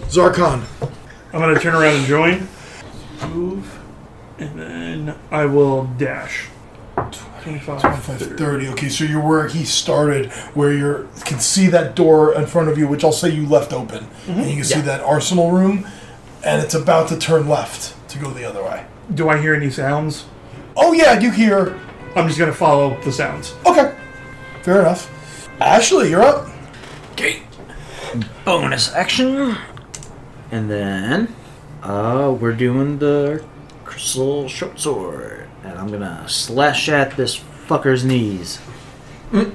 Zarkon. I'm going to turn around and join. Move. And then I will dash. 25, 30. Okay, so you're where he started, where you can see that door in front of you, which I'll say you left open. And you can see that arsenal room, and it's about to turn left to go the other way. Do I hear any sounds? Oh, yeah, you hear. I'm just going to follow the sounds. Okay, fair enough. Ashley, you're up. Okay. Bonus action. And then, we're doing the crystal short sword. And I'm gonna slash at this fucker's knees. There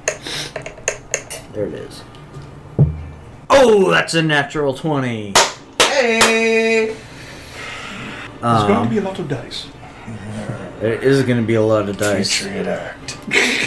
it is. Oh, that's a natural 20. Hey! There's going to be a lot of dice. There is gonna be a lot of dice. Patriot Act.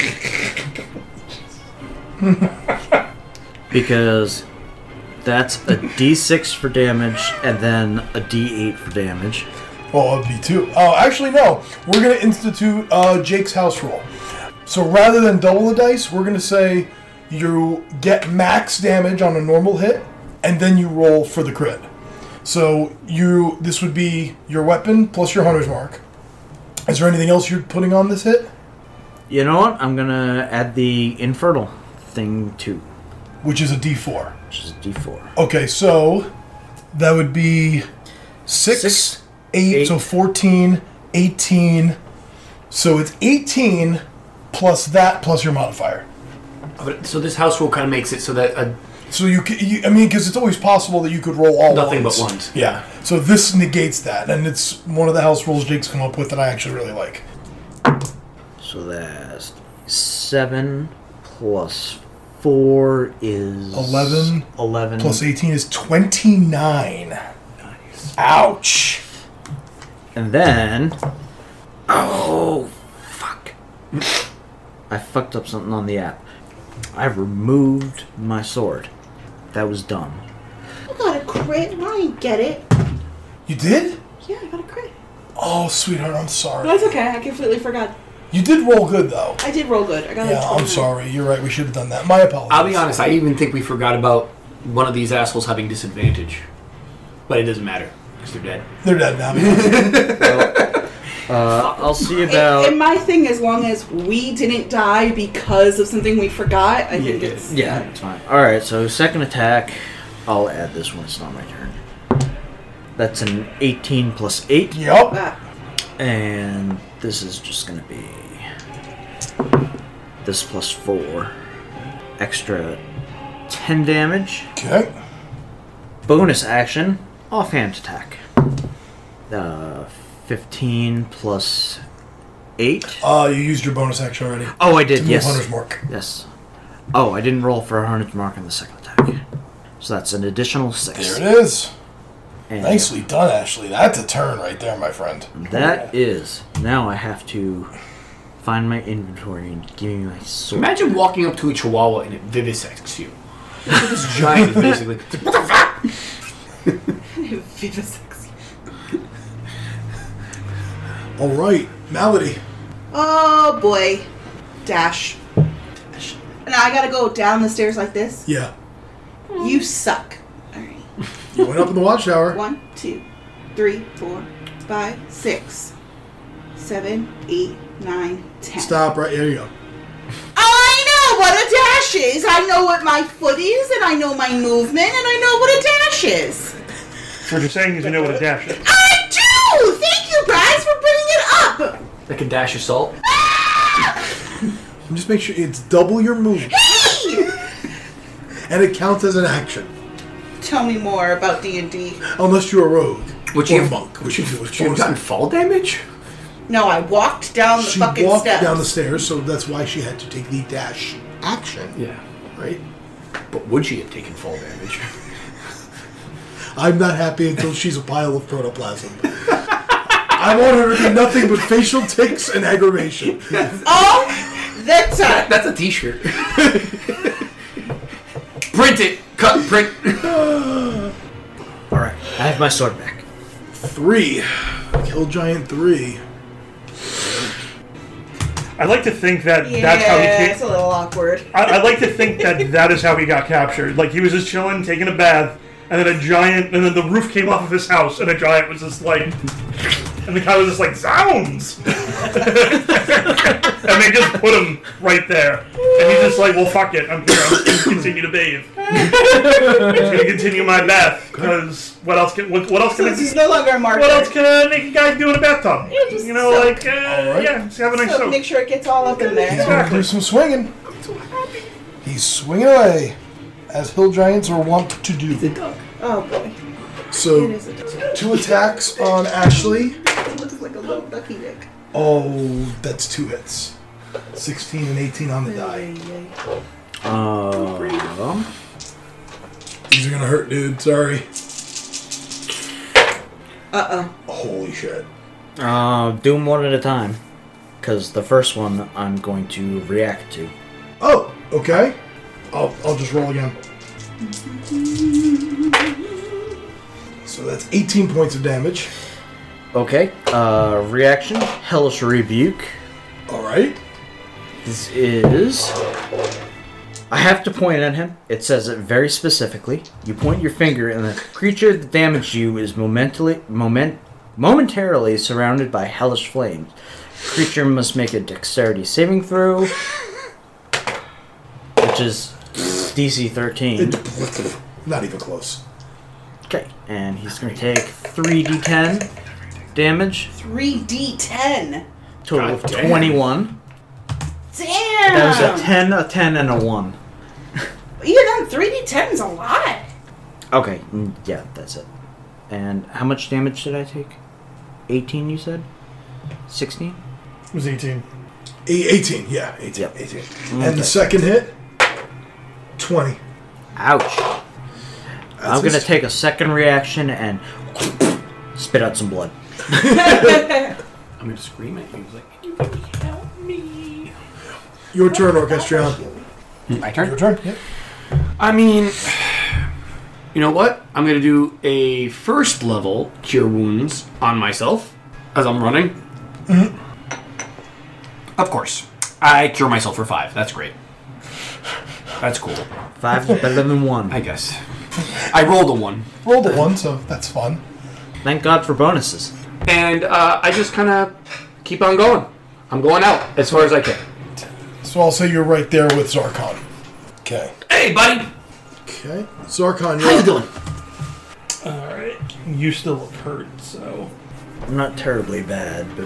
Because that's a D6 for damage and then a D8 for damage. Well, it'd be 2. Oh, actually, no. We're going to institute Jake's house rule. So rather than double the dice, we're going to say you get max damage on a normal hit, and then you roll for the crit. So this would be your weapon plus your hunter's mark. Is there anything else you're putting on this hit? You know what? I'm gonna add the infertile thing too. Which is a D4. Which is a D4. Okay, so that would be 6 8, so 14, 18. So it's 18 plus that plus your modifier. So this house rule kind of makes it so that So because it's always possible that you could roll all nothing ones. but ones. Yeah. So this negates that, and it's one of the house rules Jake's come up with that I actually really like. So that's 7 plus 4 is 11. 11 Plus 18 is 29. Nice. Ouch. And then, oh fuck! I fucked up something on the app. I removed my sword. That was dumb. I got a crit. I didn't get it. You did? Yeah, I got a crit. Oh, sweetheart, I'm sorry. That's okay. I completely forgot. You did roll good, though. I did roll good. I got Yeah, a 29. I'm sorry. You're right. We should have done that. My apologies. I'll be honest, I even think we forgot about one of these assholes having disadvantage. But it doesn't matter, because they're dead. They're dead now. I'll see about... And my thing, as long as we didn't die because of something we forgot, I think it's... Yeah, it's fine. Alright, so second attack. I'll add this one. It's not my turn. That's an 18 plus 8. Yep. Ah. And this is just going to be... this plus 4. Extra 10 damage. Okay. Bonus action. Offhand attack. 15 plus 8. You used your bonus action already. Oh, I did, to move yes. Hunter's Mark. Yes. Oh, I didn't roll for a Hunter's Mark on the second attack. So that's an additional 6. There it is. And Nicely done, Ashley. That's a turn right there, my friend. that is. Now I have to find my inventory and give me my sword. Imagine walking up to a chihuahua and it vivisects you. This giant is basically... What the fuck? Vivisects. All right, Malady. Oh, boy. Dash. And I gotta go down the stairs like this? Yeah. You suck. Alright. You went up in the watchtower. 1, 2, 3, 4, 5, 6, 7, 8, 9, 10. Stop right there. You go. I know what a dash is. I know what my foot is, and I know my movement, and I know what a dash is. So what you're saying is you know what a dash is. I do! Thank you guys for bringing it up! Like a dash of salt? Just make sure it's double your movement. Hey! And it counts as an action. Tell me more about D&D. Unless you're a rogue. Would or you a have, monk. would you have gotten fall damage? No, I walked down the She fucking walked steps. down the stairs, so that's why she had to take the dash action. Yeah. Right? But would she have taken fall damage? I'm not happy until she's a pile of protoplasm. I want her to be nothing but facial tics and aggravation. All the time. That's a t-shirt. Print it! Cut, print! Alright, I have my sword back. 3. Kill Giant 3. I like to think that Yeah, that's how he it's a little awkward. I like to think that that is how he got captured. Like, he was just chilling, taking a bath, and then the roof came off of his house, and a giant was just like, and the guy was just like, zounds! And they just put him right there. And he's just like, well, fuck it, I'm here, I'm just gonna continue to bathe. I'm just gonna continue my bath, because what else can He's no longer a marker. what else can a naked guy do in a bathtub? just You know, soak. like, Alright. yeah, just have a nice So soak. make sure it gets all up in there. He's gonna do some swinging. He's swinging away, as hill giants are wont to do. Oh boy. So, It is a duck. 2 attacks on Ashley. It looks like a little ducky dick. Oh, that's 2 hits. 16 and 18 on the die. These are gonna hurt, dude. Sorry. Holy shit. Do them one at a time. Because the first one I'm going to react to. Oh, okay. I'll just roll again. So that's 18 points of damage. Okay. Reaction. Hellish Rebuke. Alright. This is... I have to point at him. It says it very specifically. You point your finger and the creature that damaged you is momentarily surrounded by hellish flames. Creature must make a dexterity saving throw, which is DC 13. Not even close. Okay, and he's going to take 3d10 damage, 3d10. total of God damn. 21. Damn. That was a 10, a 10, and a 1. Even then, 3d10 is a lot. Okay, yeah, that's it. And how much damage did I take? 18, you said? 16? It was 18. 18, yeah, 18. Yep. 18. Okay. And the second hit, 20. Ouch. I'm going to his- take a second reaction and spit out some blood. I'm gonna scream at you. Like, you can help me. Your turn, Orchestrion. My turn. Your turn. Yep. I mean, you know what? I'm gonna do a first level cure wounds on myself as I'm running. Mm-hmm. Of course, I cure myself for 5. That's great. That's cool. 5 is better than 1. I guess. I rolled a 1, Rolled a 1, so that's fun. Thank God for bonuses. and I just kind of keep on going. I'm going out as far as I can. So I'll say you're right there with Zarkon. Okay. Hey, buddy. Okay. Zarkon, How you you're doing? Alright. You still look hurt, so. I'm not terribly bad, but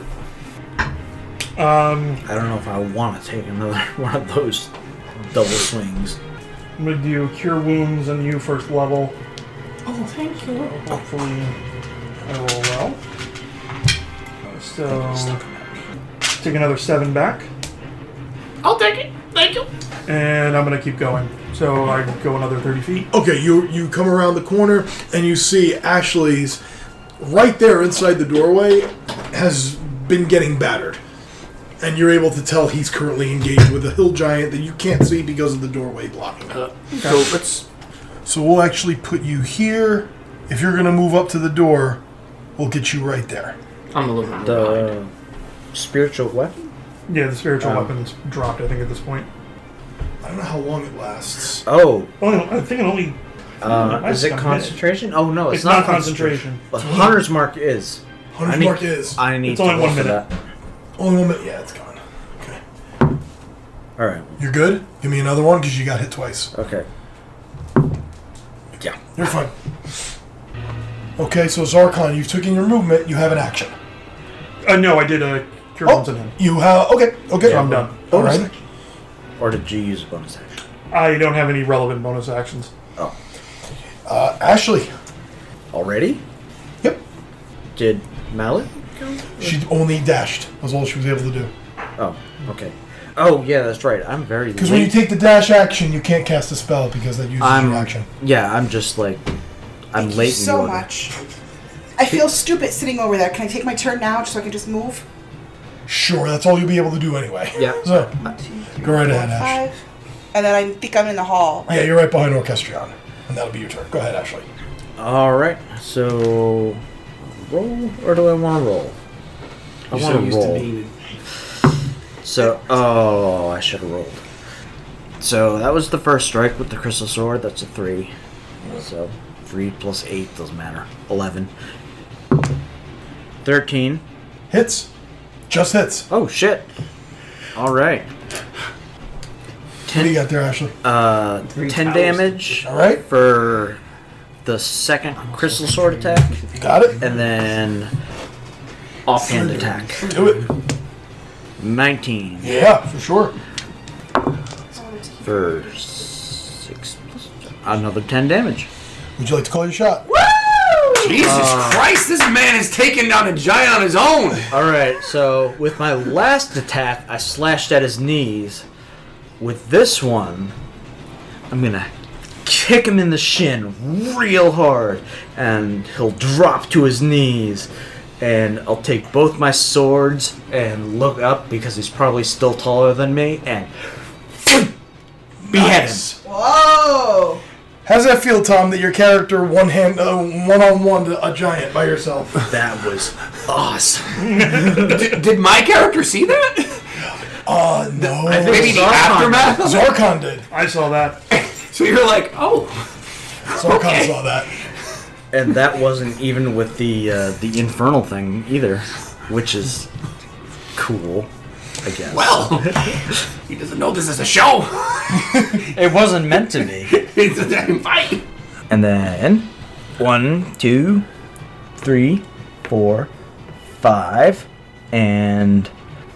I I don't know if I want to take another one of those double swings. I'm gonna do Cure Wounds on you first level. Oh, thank you. Hopefully, I roll well. So, take another 7 back. I'll take it. Thank you. And I'm gonna keep going. So I go another 30 feet. Okay, you come around the corner and you see Ashley's right there inside the doorway has been getting battered. And you're able to tell he's currently engaged with a hill giant that you can't see because of the doorway blocking it. So let's. So we'll actually put you here. If you're going to move up to the door, we'll get you right there. I'm a little bit The behind. spiritual weapon? Yeah, the spiritual weapon's dropped, I think, at this point. I don't know how long it lasts. Oh, I think it only. is it I've concentration? Oh no, It's not concentration. But Hunter's Mark is. Hunter's I need- Mark is. I need It's to only look 1 for minute. that. Only 1 minute. Yeah, it's gone. Okay. All right. You're good? Give me another one because you got hit twice. Okay. Yeah. You're fine. Okay, so Zarkon, you've taken your movement. You have an action. No, I did a Cure Wounds on him. You have... Okay, okay. So I'm done. All Bonus right. action. Or did you use a bonus action? I don't have any relevant bonus actions. Oh. Ashley. Already? Yep. Did Mallet? She only dashed. That's all she was able to do. Oh, okay. Oh, yeah, that's right. I'm very Because when you late. take the dash action, you can't cast a spell because that uses I'm your action. Yeah, I'm just like I'm Thank late you in so the order. much. I feel stupid sitting over there. Can I take my turn now just so I can just move? Sure, that's all you'll be able to do anyway. Yeah. So, go right ahead, Ash. 5. And then I think I'm in the hall. Yeah, you're right behind Orchestrion. And that'll be your turn. Go ahead, Ashley. All right. So roll or do I want to roll? I You're want so to used to roll. being. So, I should have rolled. So that was the first strike with the crystal sword. That's a 3. So 3 plus 8 doesn't matter. 11. 13. Hits. Just hits. Oh shit. Alright. What do you got there, Ashley? 10 damage All right. for the second crystal sword attack. Got it. And then offhand attack. Do it. 19 Yeah, for sure. for 6 plus another 10 damage. Would you like to call your shot? Jesus Christ, this man is taking down a giant on his own. Alright, so with my last attack, I slashed at his knees. With this one, I'm gonna kick him in the shin real hard, and he'll drop to his knees. And I'll take both my swords and look up because he's probably still taller than me, and behead him. Whoa! How's that feel, Tom, that your character one-on-one to a giant by yourself? That was awesome. Did my character see that? No. Maybe the Zarkon. aftermath of it? Zarkon did. I saw that. So you're like, oh. Zarkon saw that. And that wasn't even with the infernal thing either, which is cool, I guess. Well, he doesn't know this is a show. It wasn't meant to be. It's a damn fight. And then 1, 2, 3, 4, 5, and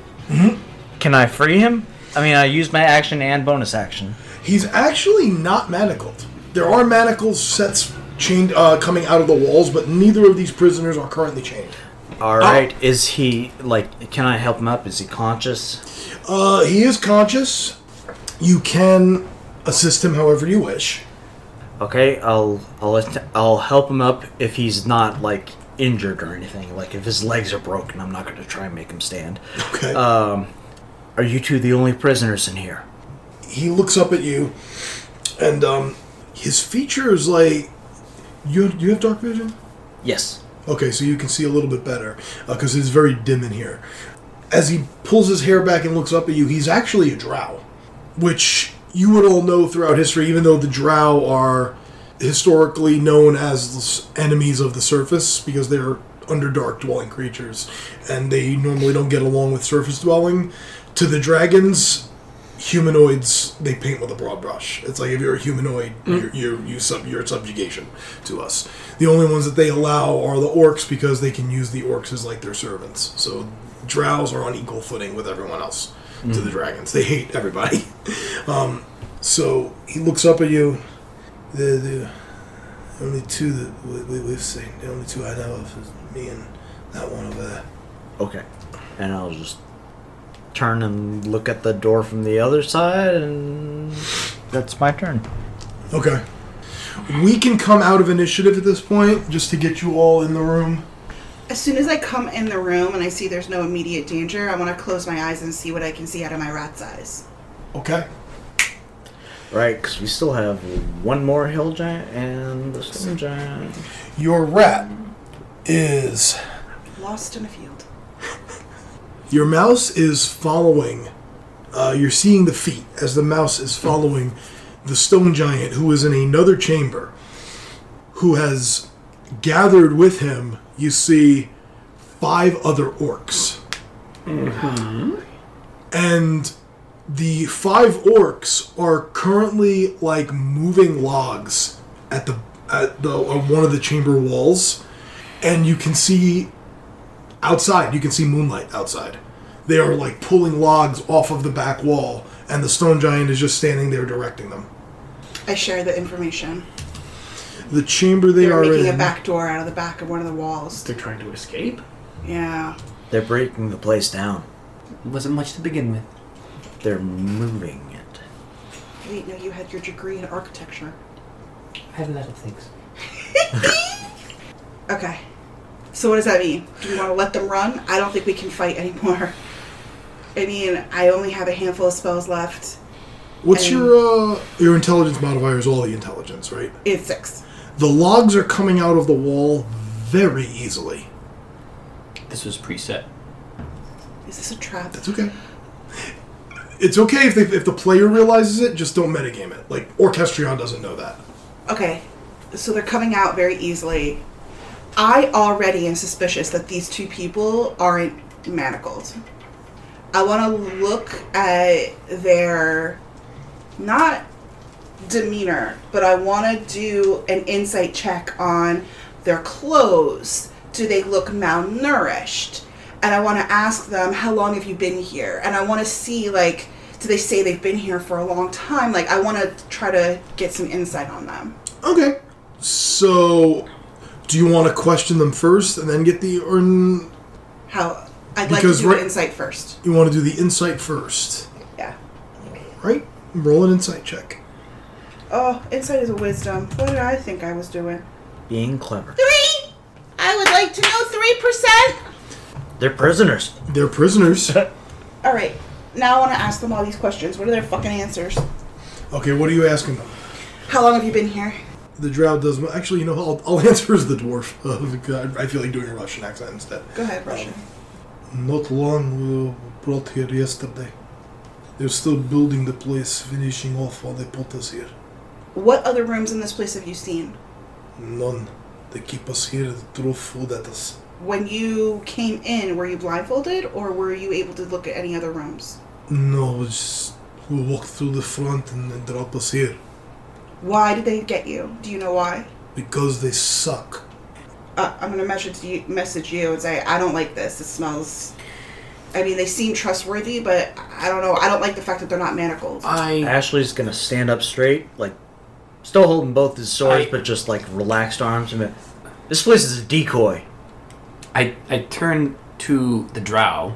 can I free him? I mean, I used my action and bonus action. He's actually not manacled. There are manacles sets chained coming out of the walls, but neither of these prisoners are currently chained. All right, is he like? Can I help him up? Is he conscious? He is conscious. You can assist him however you wish. Okay, I'll help him up if he's not like injured or anything. Like if his legs are broken, I'm not going to try and make him stand. Okay. Are you two the only prisoners in here? He looks up at you, and his features like you have dark vision. Yes. Okay, so you can see a little bit better because it's very dim in here. As he pulls his hair back and looks up at you, he's actually a drow, which you would all know throughout history, even though the drow are historically known as enemies of the surface because they're underdark dwelling creatures, and they normally don't get along with surface dwelling. To the dragons, humanoids, they paint with a broad brush. It's like if you're a humanoid, you're subjugation to us. The only ones that they allow are the orcs because they can use the orcs as like their servants. So drows are on equal footing with everyone else to the dragons. They hate everybody. So he looks up at you. The only two that we've seen, the only two I know of is me and that one over there. Okay. And I'll just turn and look at the door from the other side, and that's my turn. Okay. We can come out of initiative at this point, just to get you all in the room. As soon as I come in the room and I see there's no immediate danger, I want to close my eyes and see what I can see out of my rat's eyes. Okay. Right, because we still have one more hill giant and the stone giant. Your rat is... Lost in a field. Your mouse is following... you're seeing the feet as the mouse is following the stone giant who is in another chamber, who has gathered with him, you see, 5 other orcs. Mm-hmm. And the 5 orcs are currently like moving logs at one of the chamber walls, and you can see outside. You can see moonlight outside. They are like pulling logs off of the back wall, and the stone giant is just standing there directing them. I share the information. The chamber they They're are making in. a back door out of the back of one of the walls. They're trying to escape? Yeah. They're breaking the place down. Wasn't much to begin with. They're moving it. Wait, no, you had your degree in architecture. I have a lot of things. Okay. So what does that mean? Do we want to let them run? I don't think we can fight anymore. I mean, I only have a handful of spells left. What's your intelligence modifier is all the intelligence, right? It's 6. The logs are coming out of the wall very easily. This was preset. Is this a trap? That's okay. It's okay if the player realizes it, just don't metagame it. Like, Orchestrion doesn't know that. Okay. So they're coming out very easily. I already am suspicious that these two people aren't manacled. I want to look at their, not demeanor, but I want to do an insight check on their clothes. Do they look malnourished? And I want to ask them, how long have you been here? And I want to see, like, do they say they've been here for a long time? Like, I want to try to get some insight on them. Okay. So, do you want to question them first and then get the... How? I'd like to do an insight first. You want to do the insight first. Yeah. Right? Roll an insight check. Oh, insight is a wisdom. What did I think I was doing? Being clever. 3! I would like to know 3%! They're prisoners. They're prisoners. Alright, now I want to ask them all these questions. What are their fucking answers? Okay, what are you asking them? How long have you been here? The drow does... Actually, you know, I'll answer as the dwarf. I feel like doing a Russian accent instead. Go ahead, Russian. Not long. We were brought here yesterday. They're still building the place, finishing off while they put us here. What other rooms in this place have you seen? None. They keep us here, they throw food at us. When you came in, were you blindfolded, or were you able to look at any other rooms? No, we walked through the front and they drop us here. Why did they get you? Do you know why? Because they suck. I'm going to message you and say, I don't like this. It smells... I mean, they seem trustworthy, but I don't know. I don't like the fact that they're not manacled. Ashley's going to stand up straight, like, still holding both his swords, but just, like, relaxed arms. This place is a decoy. I turn to the drow,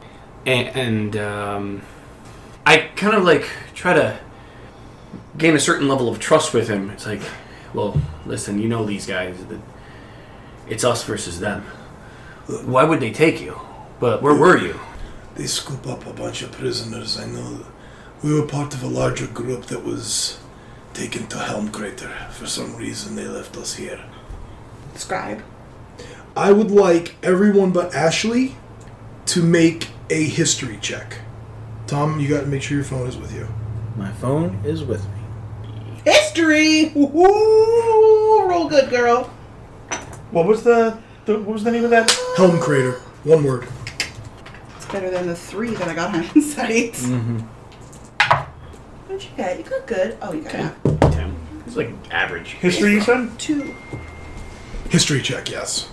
and I kind of, like, try to gain a certain level of trust with him. It's like, well, listen, you know these guys. It's us versus them. Why would they take you? But where were you? They scoop up a bunch of prisoners. I know we were part of a larger group that was taken to Helm Crater. For some reason, they left us here. Describe. I would like everyone but Ashley to make a history check. Tom, you got to make sure your phone is with you. My phone is with me. History! Woo-hoo! Roll good, girl. What was the name of that? Helm Crater. One word. It's better than the 3 that I got on insight. Mm-hmm. What'd you get? You got good. Oh, you got 10. It's like average. History, you said? 2. History check, yes.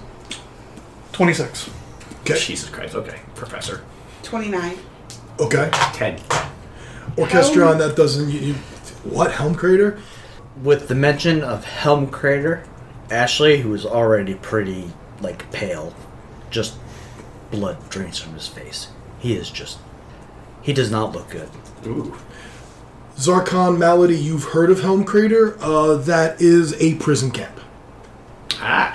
26. Okay. Jesus Christ. Okay, Professor. 29. Okay. 10. Orchestron, that doesn't... What? Helm Crater? With the mention of Helm Crater, Ashley, who is already pretty, like, pale, just blood drains from his face. He does not look good. Ooh. Zarkon, Malady, you've heard of Helm Crater. That is a prison camp. Ah.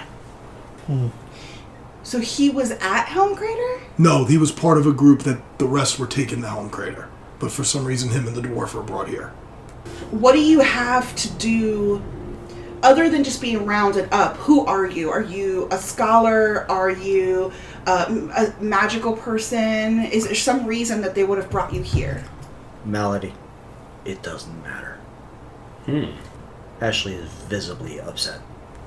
So he was at Helm Crater? No, he was part of a group that the rest were taken to Helm Crater. But for some reason, him and the dwarf were brought here. What do you have to do, other than just being rounded up? Who are you? Are you a scholar? Are you a magical person? Is there some reason that they would have brought you here? Malady, it doesn't matter. Ashley is visibly upset.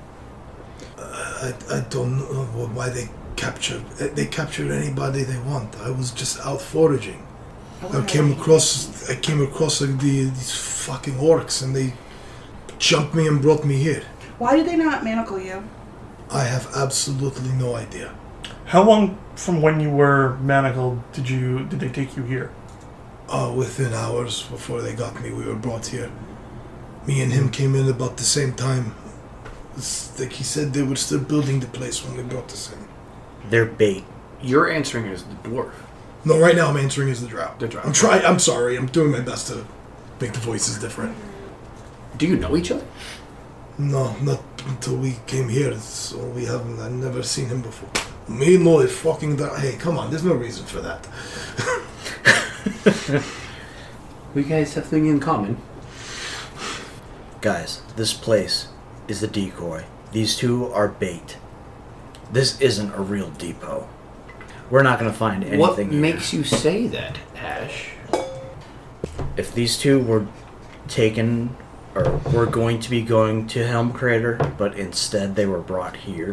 I don't know why they captured anybody they want. I was just out foraging. I came across like these fucking orcs, and they jumped me and brought me here. Why did they not manacle you? I have absolutely no idea. How long from when you were manacled did they take you here? Within hours before they got me, we were brought here. Me and him came in about the same time. It's like he said they were still building the place when they brought us in. They're bait. You're answering as the dwarf. No, right now I'm answering as the drow. The drow. I'm sorry. I'm doing my best to make the voices different. Do you know each other? No, not until we came here. So we haven't. I've never seen him before. Me no, fucking drow. Hey, come on. There's no reason for that. We guys have something in common. Guys, this place is a decoy. These two are bait. This isn't a real depot. We're not going to find anything What here. makes you say that, Ash? If these two were taken were going to be going to Helm Crater, but instead they were brought here,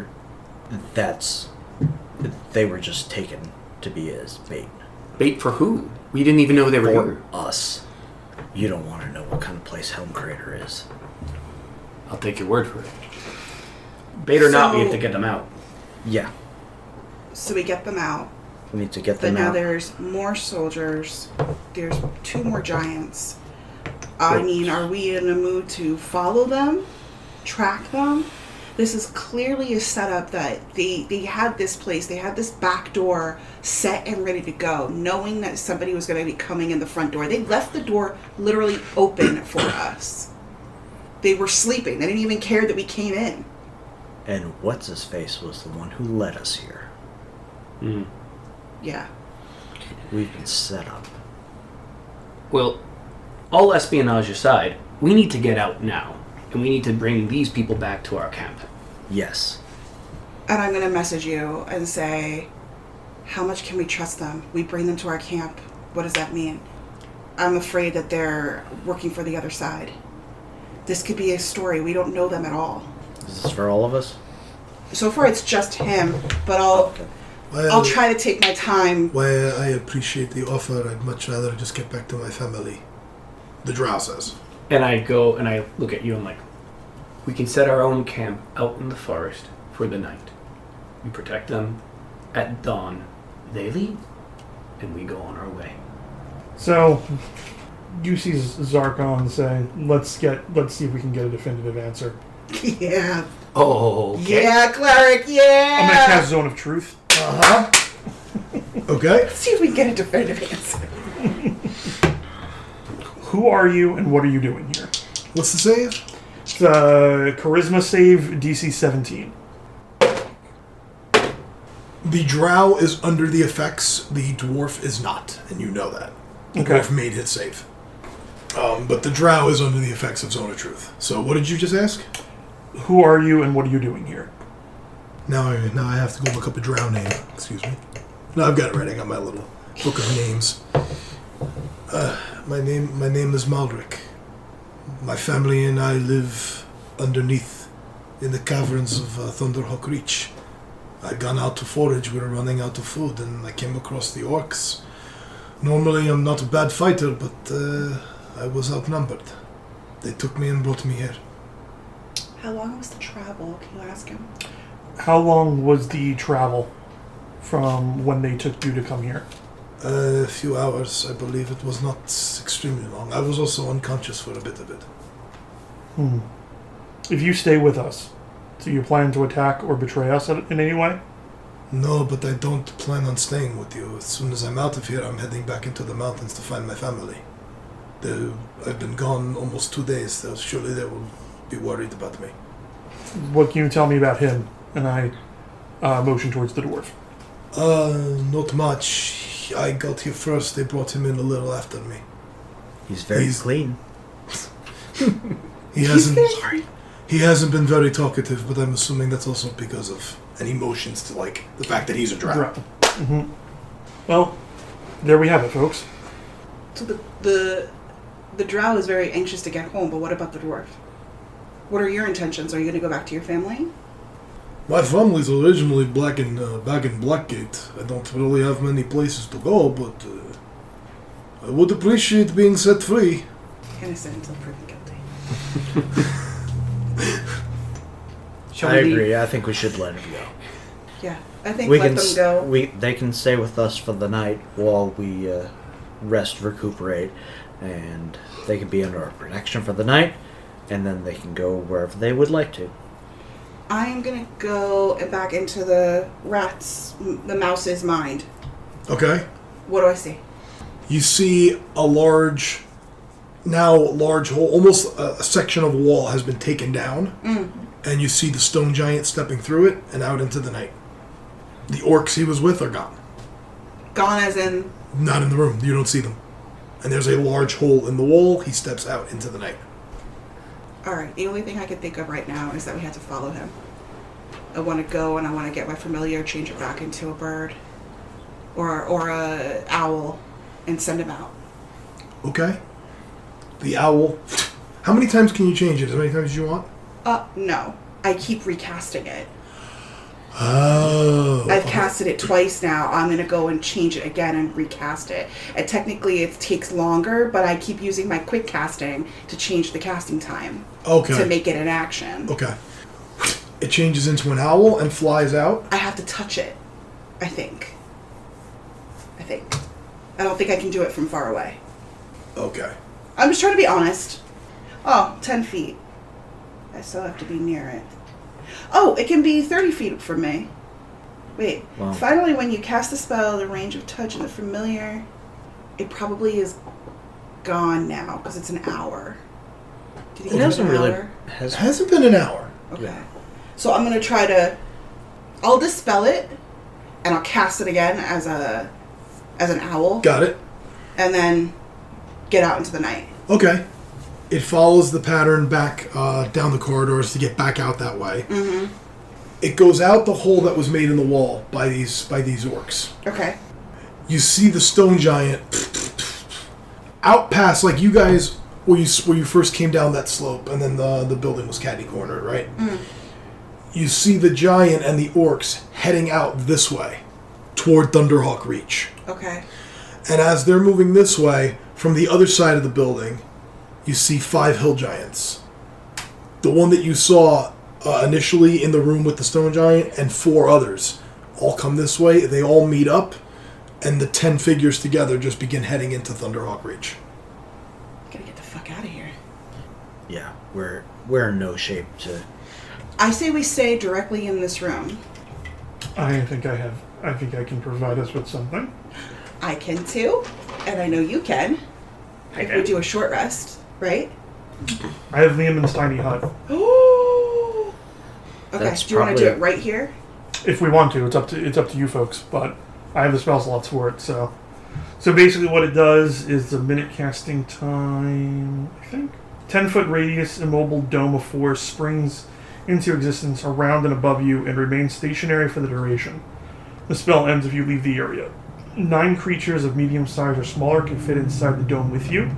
they were just taken to be as bait. Bait for who? We didn't even know they were For here. us. You don't want to know what kind of place Helm Crater is. I'll take your word for it. Bait or not, we have So- to get them out. Yeah, So we get them out. we need to get But them now out. there's more soldiers. There's 2 more giants. I Wait. mean, are we in a mood to follow them? Track them? This is clearly a setup that they had this place, they had this back door set and ready to go, knowing that somebody was going to be coming in the front door. They left the door literally open for us. They were sleeping. They didn't even care that we came in. And what's-his-face was the one who led us here. Mm. Yeah. We've been set up. Well, all espionage aside, we need to get out now. And we need to bring these people back to our camp. Yes. And I'm going to message you and say, how much can we trust them? We bring them to our camp. What does that mean? I'm afraid that they're working for the other side. This could be a story. We don't know them at all. Is this for all of us? So far, it's just him, but I'll try to take my time. Well, I appreciate the offer. I'd much rather just get back to my family. The drow says. And I go and I look at you and I'm like, we can set our own camp out in the forest for the night. We protect them. At dawn, they leave. And we go on our way. So, you see Zarkon say, let's see if we can get a definitive answer. Yeah. Oh, okay. Yeah, cleric, yeah! I'm going to cast Zone of Truth. Uh-huh. Okay. Let's see if we can get a definitive answer. Who are you and what are you doing here? What's the save? It's a charisma save, DC 17. The drow is under the effects. The dwarf is not, and you know that. The Okay. dwarf made his save. But the drow is under the effects of Zone of Truth. So what did you just ask? Who are you and what are you doing here? Now I have to go look up a drow name. Excuse me. No, I've got it right. I got my little book of names. My name is Maldrick. My family and I live underneath in the caverns of Thunderhawk Reach. I'd gone out to forage. We were running out of food, and I came across the orcs. Normally, I'm not a bad fighter, but I was outnumbered. They took me and brought me here. How long was the travel? Can you ask him? How long was the travel from when they took you to come here? A few hours, I believe. It was not extremely long. I was also unconscious for a bit of it. If you stay with us, do you plan to attack or betray us in any way? No, but I don't plan on staying with you. As soon as I'm out of here, I'm heading back into the mountains to find my family. I've been gone almost 2 days, so surely they will be worried about me. What can you tell me about him? And I motion towards the dwarf. Not much. I got here first. They brought him in a little after me. He's very clean. He hasn't. He hasn't been very talkative, but I'm assuming that's also because of any emotions to like the fact that he's a drow. Mm-hmm. Well, there we have it, folks. So the drow is very anxious to get home, but what about the dwarf? What are your intentions? Are you going to go back to your family? My family's originally back in Blackgate. I don't really have many places to go, but I would appreciate being set free. Innocent until proven guilty. Shall I we agree. I think we should let him go. Yeah, I think let them go. They can stay with us for the night while we rest, recuperate, and they can be under our protection for the night, and then they can go wherever they would like to. I am going to go back into the mouse's mind. Okay. What do I see? You see a large hole, almost a section of wall has been taken down, and you see the stone giant stepping through it and out into the night. The orcs he was with are gone. Gone as in... Not in the room. You don't see them. And there's a large hole in the wall. He steps out into the night. Alright, the only thing I can think of right now is that we had to follow him. I want to go and I want to get my familiar, change it back into a bird. Or a owl, and send him out. Okay. The owl How many times can you change it? As many times as you want? No. I keep recasting it. Oh. I've casted it twice now. I'm going to go and change it again and recast it. And technically it takes longer, but I keep using my quick casting to change the casting time. Okay. To make it an action. Okay. It changes into an owl and flies out. I have to touch it, I think. I don't think I can do it from far away. Okay. I'm just trying to be honest. Oh, 10 feet. I still have to be near it. Oh, it can be 30 feet from me. Wait. Wow. Finally, when you cast the spell, the range of touch and the familiar, it probably is gone now because it's an hour. Do you think It it's hasn't an really. hour? It hasn't been an hour. Okay. Yeah. So I'm going to try to... I'll dispel it, and I'll cast it again as an owl, Got it. and then get out into the night. Okay. It follows the pattern back down the corridors to get back out that way. Mm-hmm. It goes out the hole that was made in the wall by these orcs. Okay. You see the stone giant out past, like you guys, where you first came down that slope, and then the building was catty-cornered, right? Mm. You see the giant and the orcs heading out this way, toward Thunderhawk Reach. Okay. And as they're moving this way, from the other side of the building, you see 5 hill giants. The one that you saw initially in the room with the stone giant, and 4 others all come this way. They all meet up, and the 10 figures together just begin heading into Thunderhawk Reach. Gotta get the fuck out of here. Yeah, we're in no shape to. I say we stay directly in this room. I think I can provide us with something. I can too, and I know you can. If we do a short rest, right? I have Liam's tiny hut. Ooh. Okay. That's Do you want to do probably- it right here? If we want to, it's up to you folks. But I have the spell slots for it. So basically, what it does is the minute casting time. I think 10-foot radius immobile dome of force springs into existence around and above you and remains stationary for the duration. The spell ends if you leave the area. 9 creatures of medium size or smaller can fit inside the dome with you.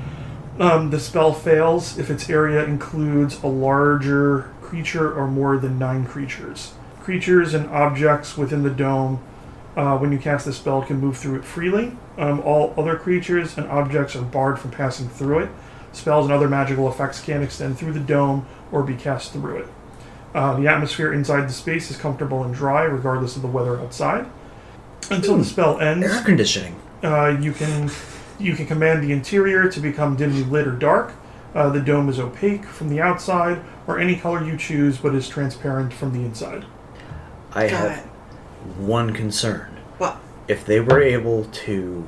The spell fails if its area includes a larger creature or more than 9 creatures. Creatures and objects within the dome, when you cast the spell, can move through it freely. All other creatures and objects are barred from passing through it. Spells and other magical effects can't extend through the dome or be cast through it. The atmosphere inside the space is comfortable and dry, regardless of the weather outside. Until the spell ends, Air conditioning. you can command the interior to become dimly lit or dark. The dome is opaque from the outside, or any color you choose, but is transparent from the inside. I Got have it. one concern. What? If they were able to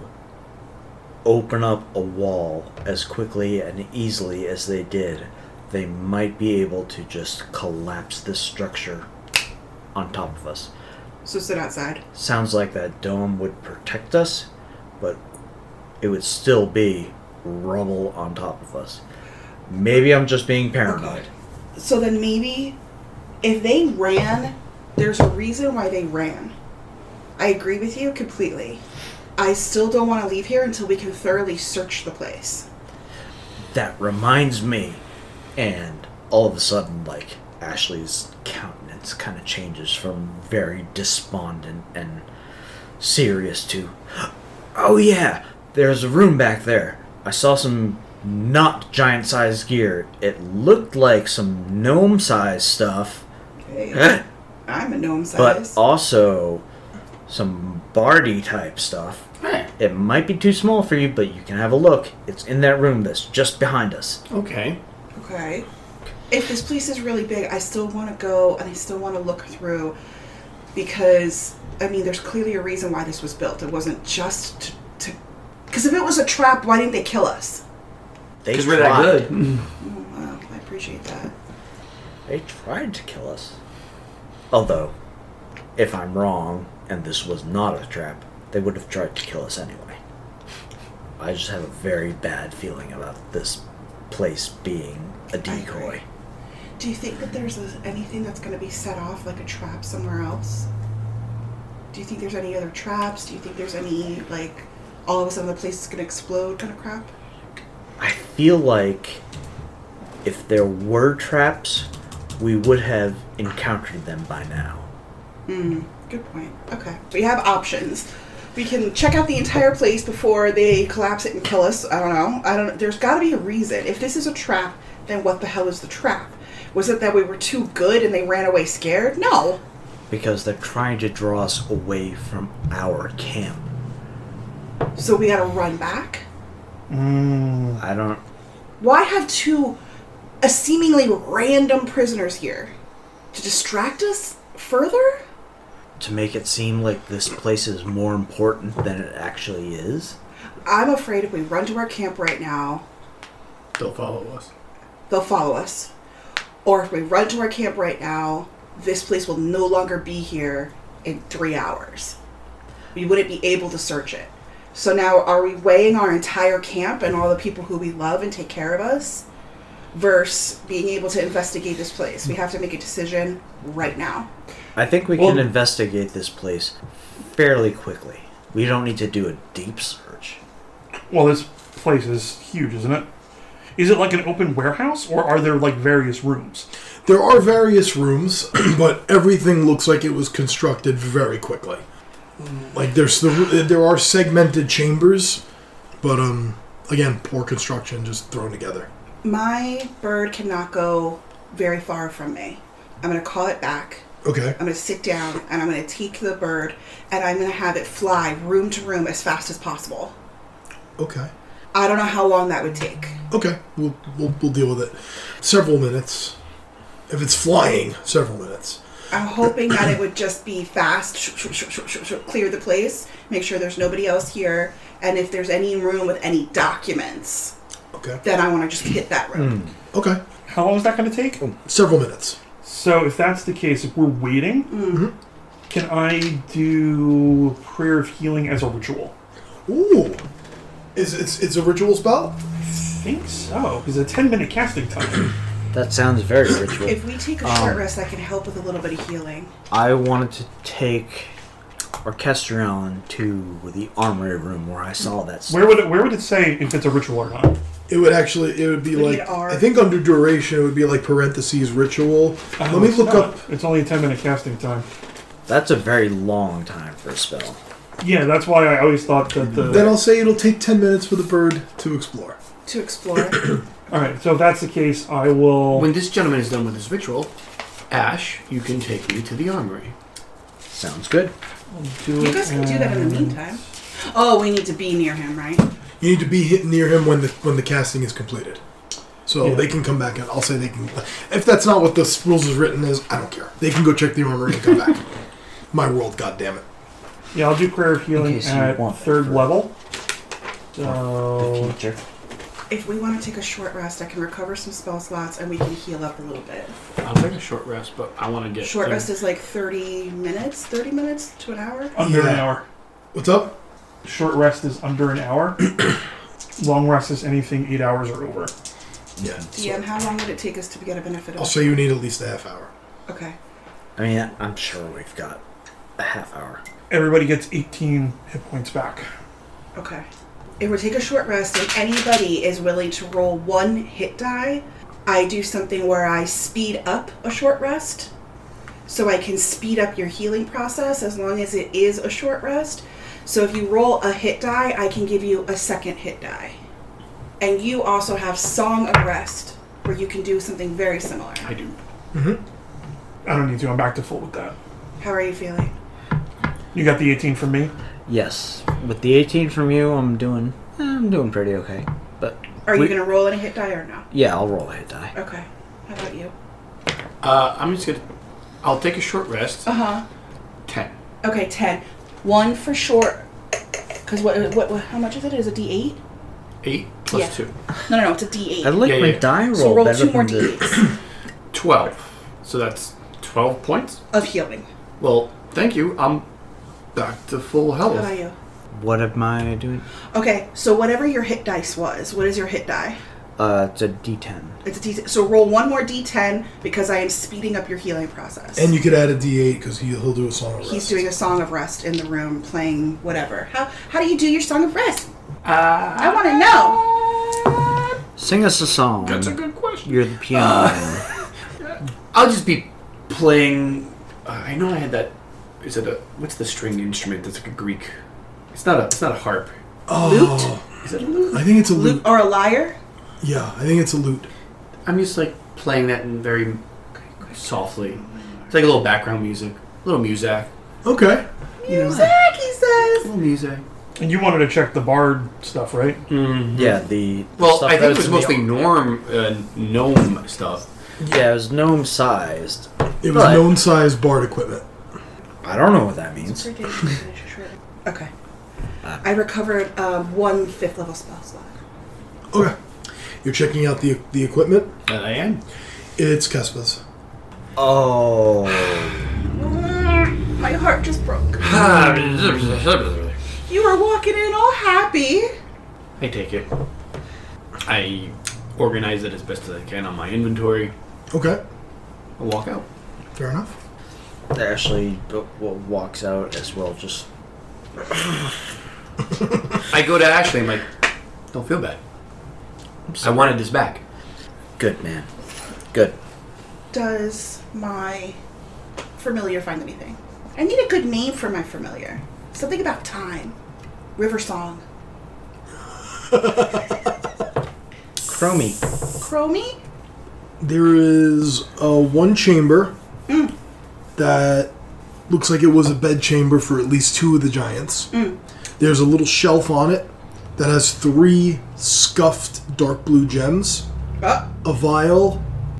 open up a wall as quickly and easily as they did, they might be able to just collapse this structure on top of us. So sit outside. Sounds like that dome would protect us, but it would still be rubble on top of us. Maybe I'm just being paranoid. So then maybe if they ran, there's a reason why they ran. I agree with you completely. I still don't want to leave here until we can thoroughly search the place. That reminds me, and all of a sudden, like, Ashley's countenance kind of changes from very despondent and serious to, oh yeah, there's a room back there. I saw some not giant-sized gear. It looked like some gnome-sized stuff, Okay. I'm a gnome but size. also some Bardy type stuff. It might be too small for you, but you can have a look. It's in that room that's just behind us. Okay. Okay. If this place is really big, I still want to go and I still want to look through because, I mean, there's clearly a reason why this was built. It wasn't just to... Because if it was a trap, why didn't they kill us? They Because we're that good. Oh, wow, I appreciate that. They tried to kill us. Although, if I'm wrong, and this was not a trap, they would have tried to kill us anyway. I just have a very bad feeling about this place being a decoy. Do you think that there's anything that's going to be set off, like a trap somewhere else? Do you think there's any other traps? Do you think there's any, like, all of a sudden the place is going to explode kind of crap? I feel like if there were traps, we would have encountered them by now. Good point. Okay. We have options. We can check out the entire place before they collapse it and kill us. I don't know. There's got to be a reason. If this is a trap, then what the hell is the trap? Was it that we were too good and they ran away scared? No. Because they're trying to draw us away from our camp. So we gotta run back? I don't... Why have two seemingly random prisoners here? To distract us further? To make it seem like this place is more important than it actually is? I'm afraid if we run to our camp right now, They'll follow us. they'll follow us. Or if we run to our camp right now, this place will no longer be here in 3 hours. We wouldn't be able to search it. So now are we weighing our entire camp and all the people who we love and take care of us versus being able to investigate this place? We have to make a decision right now. I think we can investigate this place fairly quickly. We don't need to do a deep search. Well, this place is huge, isn't it? Is it like an open warehouse, or are there like various rooms? There are various rooms, but everything looks like it was constructed very quickly. Like there are segmented chambers, but again, poor construction, just thrown together. My bird cannot go very far from me. I'm going to call it back. Okay. I'm going to sit down and I'm going to take the bird and I'm going to have it fly room to room as fast as possible. Okay. I don't know how long that would take. Okay. We'll deal with it. Several minutes. If it's flying, several minutes. I'm hoping that it would just be fast, clear the place, make sure there's nobody else here, and if there's any room with any documents, Okay. then I want to just hit that room. Okay. How long is that going to take? Several minutes. So if that's the case, if we're waiting, can I do Prayer of Healing as a ritual? Ooh. It's a ritual spell? I think so, because it's a 10-minute casting time. That sounds very ritual. If we take a short rest, I can help with a little bit of healing. I wanted to take Orchestrion to the armory room where I saw that stuff. Where would it say if it's a ritual or not? It would be We like, need R. I think under duration it would be like parentheses ritual. Let me It's look not. up. It's only a 10-minute casting time. That's a very long time for a spell. Yeah, that's why I always thought that the... Then I'll say it'll take 10 minutes for the bird to explore. To explore. Alright, so if that's the case, I will... When this gentleman is done with his ritual, Ash, you can take me to the armory. Sounds good. do You it guys can do that in the and- meantime. Oh, we need to be near him, right? You need to be hit near him when the casting is completed. So Yeah. they can come back and I'll say they can. If that's not what the rules is written as, I don't care. They can go check the armory and come back. My world, goddammit. Yeah, I'll do Prayer of Healing case you at want 3rd for level. The So... future. If we want to take a short rest, I can recover some spell slots and we can heal up a little bit. I'll take a short rest, but I want to get Short there. rest is like 30 minutes to an hour. Under an Yeah. hour. What's up? Short rest is under an hour. Long rest is anything 8 hours or over. Yeah. DM, how long would it take us to get a benefit of? I'll say you need at least a half hour. Okay. I mean, I'm sure we've got a half hour. Everybody gets 18 hit points back. Okay. If we take a short rest and anybody is willing to roll 1 hit die, I do something where I speed up a short rest. So I can speed up your healing process as long as it is a short rest. So if you roll a hit die, I can give you a second hit die. And you also have Song of Rest, where you can do something very similar. I do. I don't need to. I'm back to full with that. How are you feeling? You got the 18 from me? Yes. With the 18 from you, I'm doing pretty okay. But Are you going to roll any hit die or no? yeah, I'll roll a hit die. Okay. How about you? I'm just gonna. I'll take a short rest. Uh-huh. 10. Okay, 10. 1 for short. Because what? How much is it? Is it D8? 8 plus Yeah. 2. No, it's a D8. I like Yeah, my yeah. die roll, So roll better 2 more than the... D8s 12. So that's 12 points. of healing. Well, thank you. I'm back to full How health. about you? What am I doing? Okay, so whatever your hit dice was, what is your hit die? It's a D10. It's a D10. So roll 1 more D10 because I am speeding up your healing process. And you could add a D8 because he'll do a song of rest. He's doing a Song of Rest in the room, playing whatever. How do you do your Song of Rest? I want to know. Sing us a song. That's a good question. You're the piano. I'll just be playing. I know I had that. Is it a what's the string instrument? That's like a Greek. It's not a harp. Oh, Is it a lute? I think it's a lute. Or a lyre? Yeah, I think it's a lute. I'm just like playing that in very softly. It's like a little background music, a little music. Okay. Music, he A says. little music. And you wanted to check the bard stuff, right? Mm-hmm. Yeah, the Well, stuff I that think it was in the- mostly gnome stuff. Yeah, it was gnome sized. It was But- known size bard equipment. I don't know what that means. Okay. I recovered 1 5th level spell slot. Okay. You're checking out the equipment. And I am. It's Kespa's. Oh. My heart just broke. You were walking in all happy. I take it. I organize it as best as I can on my inventory. Okay. I walk out. Fair enough. Ashley walks out as well, just... I go to Ashley. I'm like, don't feel bad. I wanted this back. Good, man. Good. Does my familiar find anything? I need a good name for my familiar. Something about time. River song. Chromie. Chromie? There is one chamber that looks like it was a bed chamber for at least 2 of the giants. There's a little shelf on it that has 3 scuffed dark blue gems, a vial,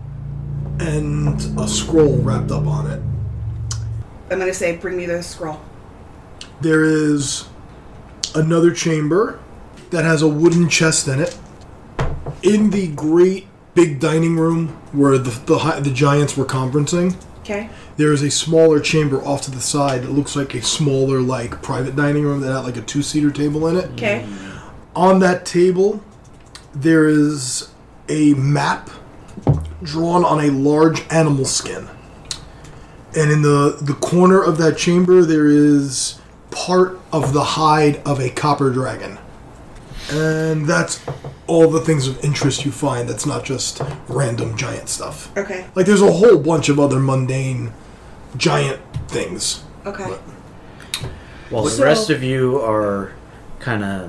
and a scroll wrapped up on it. I'm going to say, bring me the scroll. There is another chamber that has a wooden chest in it. In the great big dining room where the giants were conferencing, Okay. there is a smaller chamber off to the side that looks like a smaller, like, private dining room that had like a 2-seater table in it. Okay. On that table, there is a map drawn on a large animal skin. And in the corner of that chamber, there is part of the hide of a copper dragon. And that's all the things of interest you find. That's not just random giant stuff. Okay. Like, there's a whole bunch of other mundane giant things. Okay. But- While So- the rest of you are kind of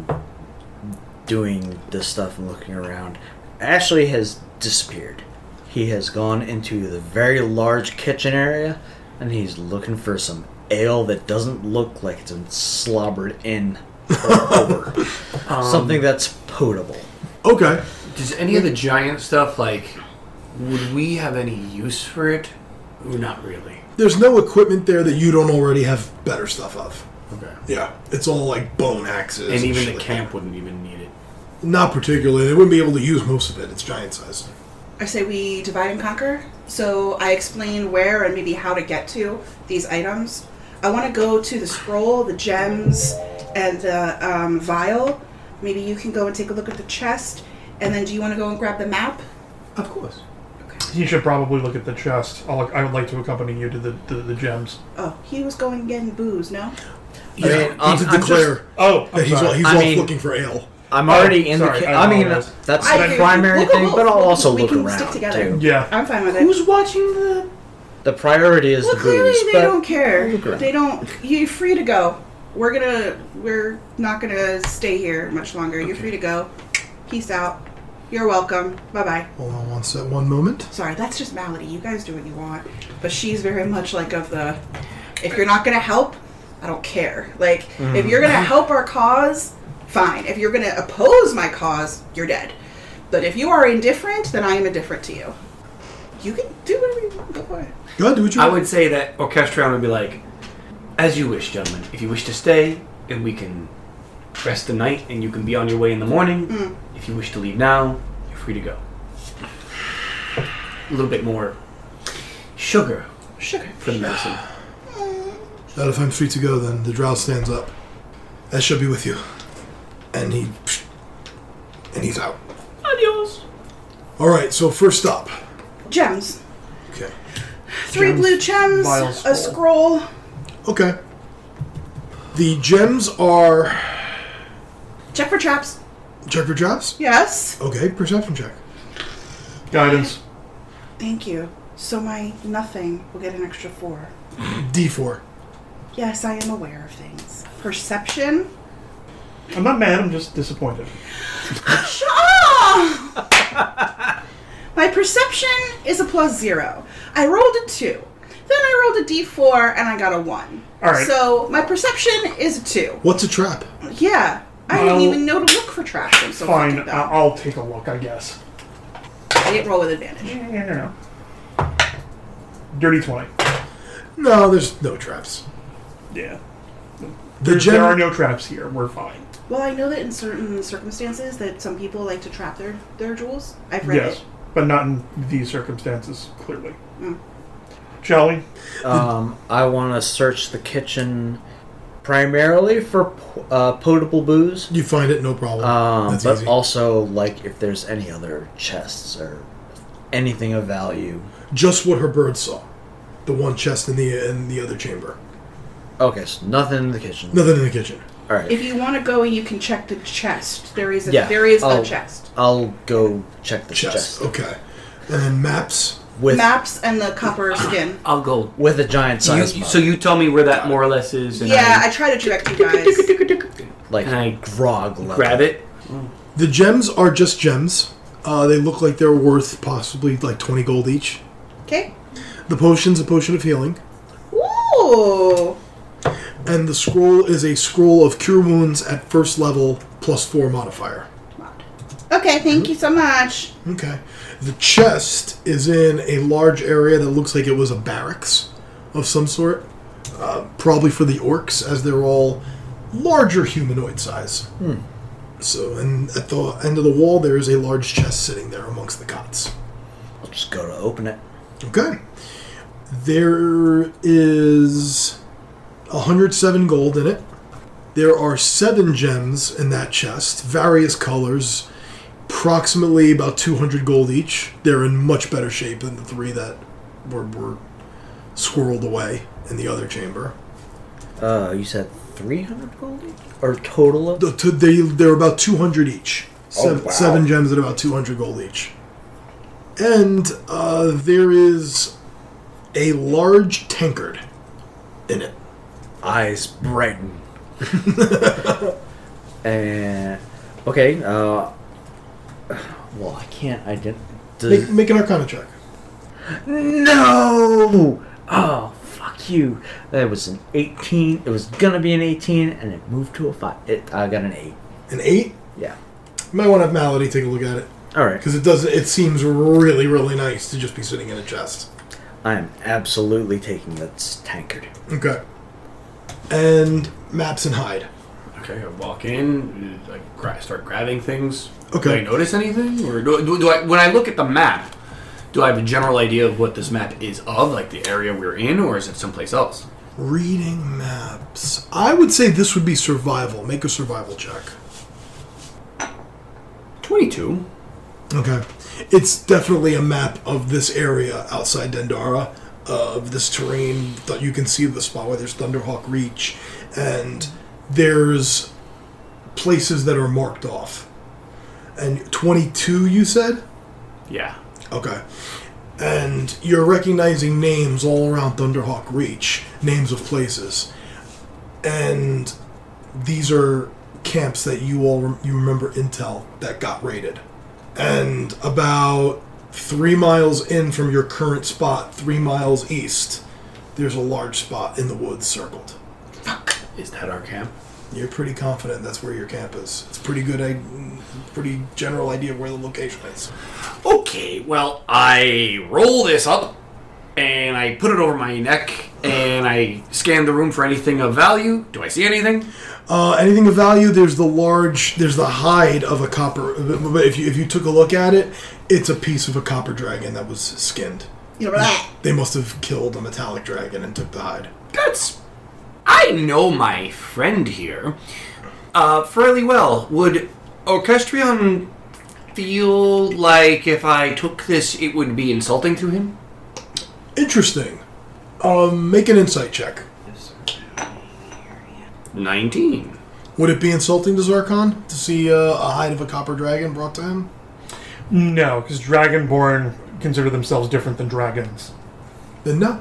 doing this stuff and looking around, Ashley has disappeared. He has gone into the very large kitchen area, and he's looking for some ale that doesn't look like it's been slobbered in or over. Something that's potable. Okay. Does any of the giant stuff, like, would we have any use for it? Or not really. There's no equipment there that you don't already have better stuff of. Okay. Yeah. It's all like bone axes. And even shit the like camp wouldn't even need it. that. Not particularly. They wouldn't be able to use most of it. It's giant size. I say we divide and conquer. So I explain where and maybe how to get to these items. I want to go to the scroll, the gems, and the vial. Maybe you can go and take a look at the chest. And then do you want to go and grab the map? Of course. You should probably look at the chest. I would like to accompany you to the gems. Oh, he was going getting booze, no? Yeah. mean, Need to I'm declare Oh, I'm that he's sorry. off mean- looking for ale. I'm already in sorry, the I I mean, apologize. that's I- the primary we'll go- thing, but I'll also we look can around, stick together. too. Yeah. I'm fine with it. Who's watching the... The priority is Well, the clearly booze, they but don't care. look around. They don't. You're free to go. We're not gonna stay here much longer. You're free to go. Peace out. You're welcome. Bye bye. Hold on one moment. Sorry, that's just Malady. You guys do what you want. But she's very much like of the, if you're not gonna help, I don't care. Like, if you're gonna help our cause, fine. If you're gonna oppose my cause, you're dead. But if you are indifferent, then I am indifferent to you. You can do whatever you want. Go for it. Go ahead, do what you I want. would say that Orchestrion would be like, as you wish, gentlemen. If you wish to stay, and we can rest the night, and you can be on your way in the morning. If you wish to leave now, you're free to go. A little bit more sugar Sugar. for the medicine. That if I'm free to go, then the drow stands up. I shall be with you. And he's out. Adios. All right. So first stop. Gems. Okay. 3 Gems, blue gems, vial, a scroll. Okay. The gems are Check for traps. check for traps. Yes. Okay. Perception check. Guidance. Thank you. So my nothing will get an extra 4. D4. Yes, I am aware of things. Perception? I'm not mad, I'm just disappointed. My perception is a +0. I rolled a 2. Then I rolled a D4 and I got a 1. Alright. So my perception is a 2. What's a trap? Yeah. I Well, didn't even know to look for traps. I'm so Fine, fucking dumb. I'll take a look, I guess. I didn't roll with advantage. Yeah. Dirty 20. No, there's no traps. Yeah. The There are no traps here, we're fine. Well, I know that in certain circumstances that some people like to trap their jewels. I've read Yes, it. but not in these circumstances, clearly. Mm. Shall we? I want to search the kitchen primarily for potable booze. You find it, no problem. That's But easy. also, like, if there's any other chests or anything of value. Just what her bird saw. The one chest in the other chamber. Okay, so nothing in the kitchen. Nothing in the kitchen. All right. If you want to go, you can check the chest. There is a I'll- chest. I'll go check the Chest. chest. Okay. And then maps. With Maps and the copper skin. I'll go. with a giant size. So you tell me where that more or less is, and Yeah, I try to direct you guys. like and I grog level. grab it. The gems are just gems. They look like they're worth possibly like 20 gold each. Okay. The potion's a potion of healing. Ooh. And the scroll is a scroll of cure wounds at first level +4 modifier. Okay, thank you so much. Okay. The chest is in a large area that looks like it was a barracks of some sort. Probably for the orcs, as they're all larger humanoid size. So, and at the end of the wall, there is a large chest sitting there amongst the cots. I'll just go to open it. Okay. There is 107 gold in it. There are 7 gems in that chest, various colors, approximately about 200 gold each. They're in much better shape than the 3 that were squirreled away in the other chamber. You said 300 gold each? Or total of? They're about 200 each. Oh, wow. 7 gems at about 200 gold each. And there is a large tankard in it. Eyes brighten. And okay. Well, I can't. I didn't. Make an Arcana check. No. Oh, fuck you. That was an 18. It was gonna be an 18, and it moved to a 5. I got an 8. An 8? Yeah. You might want to have Malady take a look at it. All right. Because it seems really, really nice to just be sitting in a chest. I am absolutely taking this tankard. Okay. And maps and hide. Okay, I walk in, I start grabbing things. Okay. Do I notice anything, or do I? When I look at the map, do I have a general idea of what this map is of, like the area we're in, or is it someplace else? Reading maps. I would say this would be survival. Make a survival check. 22. Okay. It's definitely a map of this area outside Dendara, of this terrain. That you can see the spot where there's Thunderhawk Reach, and there's places that are marked off. And 22, you said? Yeah. Okay. And you're recognizing names all around Thunderhawk Reach, names of places. And these are camps that you remember intel that got raided. And about 3 miles in from your current spot, 3 miles east, there's a large spot in the woods circled. Is that our camp? You're pretty confident that's where your camp is. It's pretty general idea of where the location is. Okay, well, I roll this up, and I put it over my neck, and I scan the room for anything of value. Do I see anything? Anything of value? There's the hide of a copper. But if you took a look at it, it's a piece of a copper dragon that was skinned. They must have killed a metallic dragon and took the hide. I know my friend here fairly well. Would Orchestrion feel like if I took this, it would be insulting to him? Interesting. Make an insight check. 19. Would it be insulting to Zarkon to see a hide of a copper dragon brought to him? No, because Dragonborn consider themselves different than dragons. Then no.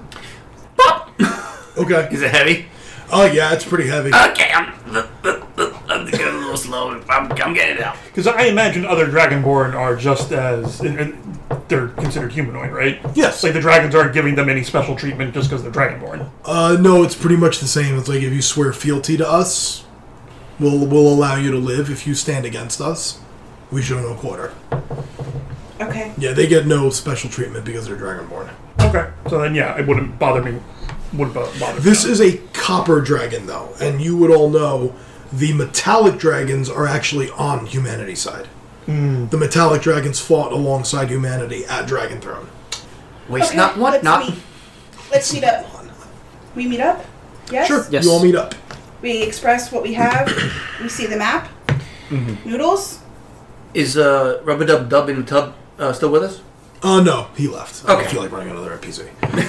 Okay. Is it heavy? Oh yeah, it's pretty heavy. Okay, I'm getting a little slow. I'm getting it out. Because I imagine other Dragonborn are just as... And they're considered humanoid, right? Yes. Like the dragons aren't giving them any special treatment just because they're Dragonborn. No, it's pretty much the same. It's like if you swear fealty to us, we'll allow you to live. If you stand against us, we show no quarter. Okay. Yeah, they get no special treatment because they're Dragonborn. Okay. So then, yeah, it wouldn't bother me. Wouldn't bother me. This is a copper dragon, though, and you would all know the metallic dragons are actually on humanity's side. The metallic dragons fought alongside humanity at Dragonthrone. Waste Okay, not, want not. Let's meet up. We meet up? Yes? Sure, Yes. you all meet up. We express what we have. We see the map. Noodles? Is Rub-a-Dub-Dub in the tub still with us? No, he left. I don't Okay. feel like running another NPC.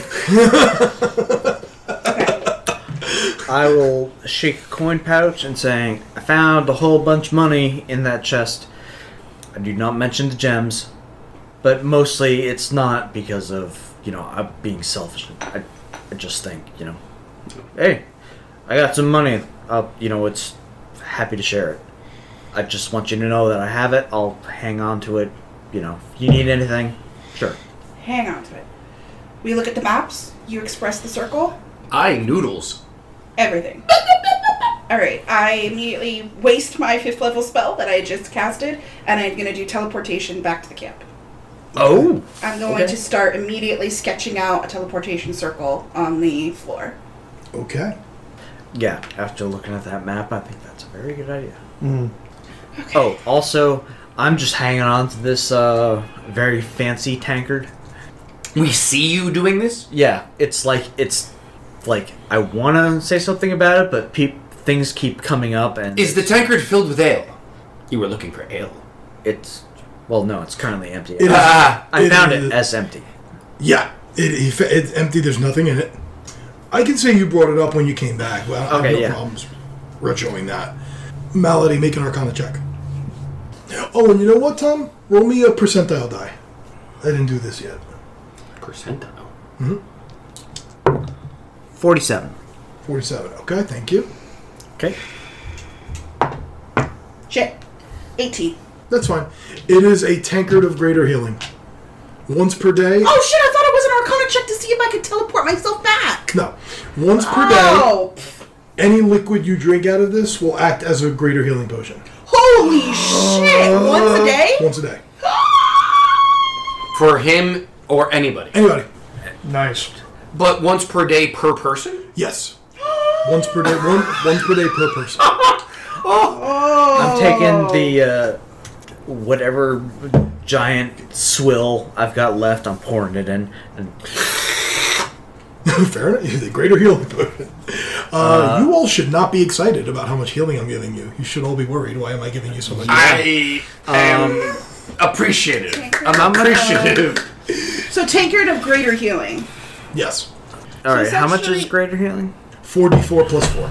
I will shake a coin pouch and saying, I found a whole bunch of money in that chest. I do not mention the gems, but mostly it's not because of, I'm being selfish. I just think, hey, I got some money. It's happy to share it. I just want you to know that I have it. I'll hang on to it. If you need anything, sure. Hang on to it. We look at the maps. You express the circle. Noodles. Everything. Alright, I immediately waste my 5th level spell that I just casted, and I'm going to do teleportation back to the camp. Oh! I'm going to start immediately sketching out a teleportation circle on the floor. Okay. Yeah, after looking at that map, I think that's a very good idea. Okay. Oh, also, I'm just hanging on to this very fancy tankard. We see you doing this? Yeah, it's like I want to say something about it, but things keep coming up, and Is the tankard filled with ale? You were looking for ale. no, it's currently empty. It is- I found is- it as empty. Yeah, it's empty. There's nothing in it. I can say you brought it up when you came back. Well, I have no problems retroing that. Malady, make an Arcana check. Oh, and you know what, Tom? Roll me a percentile die. I didn't do this yet. Percentile. 47. 47. Okay, thank you. Okay. Shit. 18. That's fine. It is a tankard of greater healing. Once per day. Oh shit, I thought it was an Arcana check to see if I could teleport myself back. No. Once per day, any liquid you drink out of this will act as a greater healing potion. Holy shit! Once a day? Once a day. For him or anybody. Anybody. Nice. But once per day per person? Yes. Once per day. Once per day per person. I'm taking the whatever giant swill I've got left. I'm pouring it in. And Fair enough. The greater healing potion. You all should not be excited about how much healing I'm giving you. You should all be worried. Why am I giving you so much healing? I am appreciative. I'm appreciative. So tankard of greater healing. Yes. all right, it's how much actually- is greater healing? 4d4 plus 4.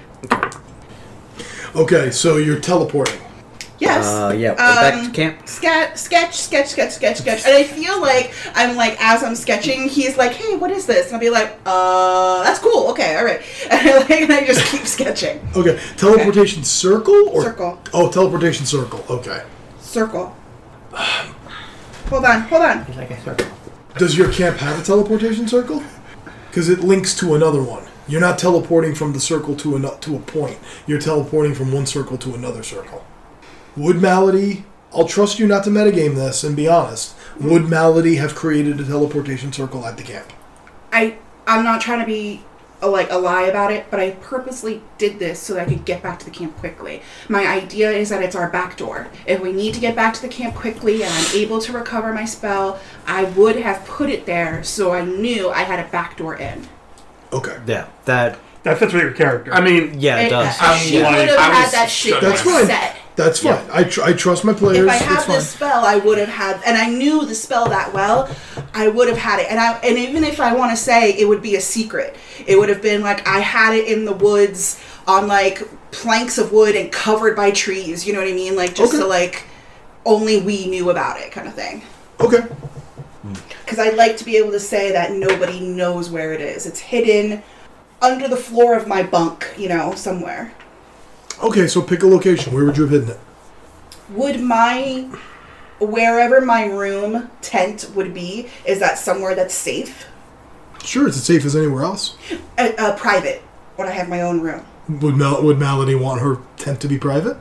Okay, so you're teleporting. Yes. Yeah, we're back to camp. Sketch. And I feel like as I'm sketching, he's like, hey, what is this? And I'll be like, that's cool. Okay, all right. And I just keep sketching. Okay, teleportation circle or Circle. Oh, teleportation circle. Okay. Circle. Hold on. It's like a circle. Does your camp have a teleportation circle? Because it links to another one. You're not teleporting from the circle to a point. You're teleporting from one circle to another circle. Would Malady, I'll trust you not to metagame this and be honest, would Malady have created a teleportation circle at the camp? I'm not trying to be a lie about it, but I purposely did this so that I could get back to the camp quickly. My idea is that it's our back door. If we need to get back to the camp quickly and I'm able to recover my spell, I would have put it there so I knew I had a back door in. Okay. Yeah, that fits with your character. I mean, it does. She would have had that shit That's fine. set. That's fine. I trust my players. If I It's had fine. this spell, I would have had, and I knew the spell that well, I would have had it. And even if I want to say it would be a secret, it would have been I had it in the woods on planks of wood and covered by trees. You know what I mean? only we knew about it kind of thing. Okay. Because I'd like to be able to say that nobody knows where it is. It's hidden under the floor of my bunk, somewhere. Okay, so pick a location. Where would you have hidden it? Wherever my room tent would be, is that somewhere that's safe? Sure, it's as safe as anywhere else. Private, when I have my own room. Would Malady want her tent to be private?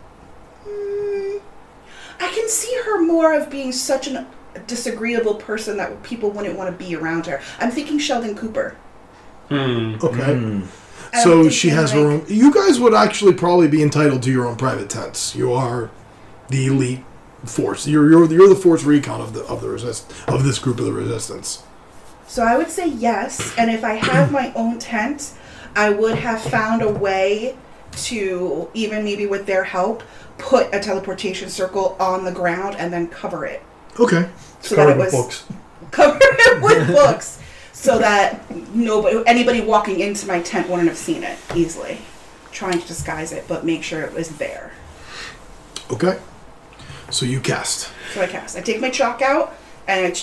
I can see her more of being such a disagreeable person that people wouldn't want to be around her. I'm thinking Sheldon Cooper. Okay. So she has her own... You guys would actually probably be entitled to your own private tents. You are the elite force. You're the force recon of this group of the resistance. So I would say yes, and if I have my own tent, I would have found a way to, even maybe with their help, put a teleportation circle on the ground and then cover it. Okay. So that it was books. Cover it with books, so that anybody walking into my tent wouldn't have seen it easily. Trying to disguise it, but make sure it was there. Okay. So you cast. So I cast. I take my chalk out and.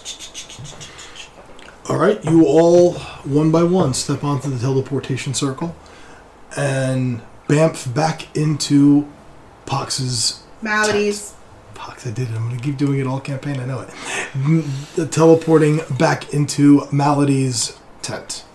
All right, you all, one by one, step onto the teleportation circle and bamf back into Pox's Maladies. tent. Pox, I did it. I'm going to keep doing it all campaign. I know it. Teleporting back into Malady's tent.